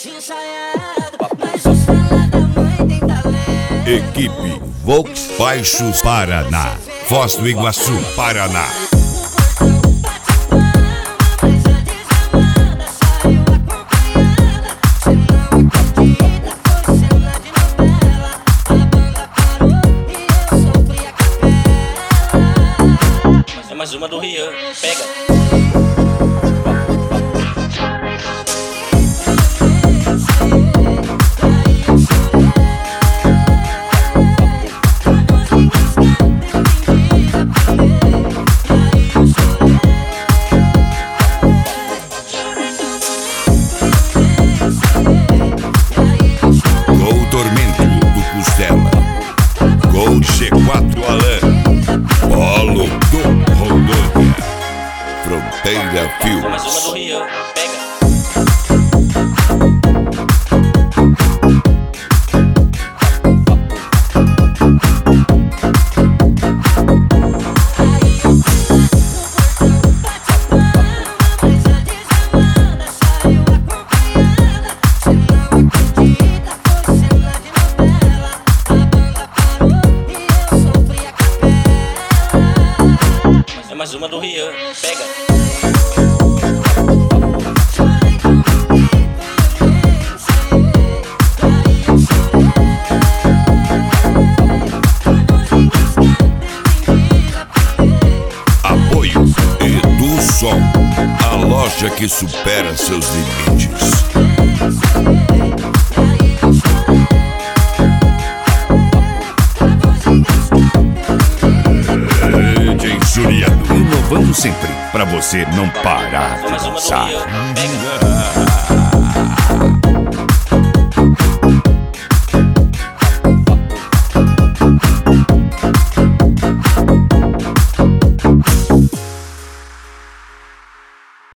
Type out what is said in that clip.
baixinho ensaiado, mas o estrela da mãe tem talento. Equipe Volks Baixos Paraná, Foz do Iguaçu, Paraná. É mais uma do Rian, pega. Gol Tormento do Costela, Gol G4 Alan, Polo do Rondônia, Fronteira É mais uma Filmes. do Rian, pega. É mais uma do Rian, pega. Apoio Edu Som, a loja que supera seus limites. DJ Juliano, inovando sempre, pra você não parar É de mais uma do dançar. Rian, pega.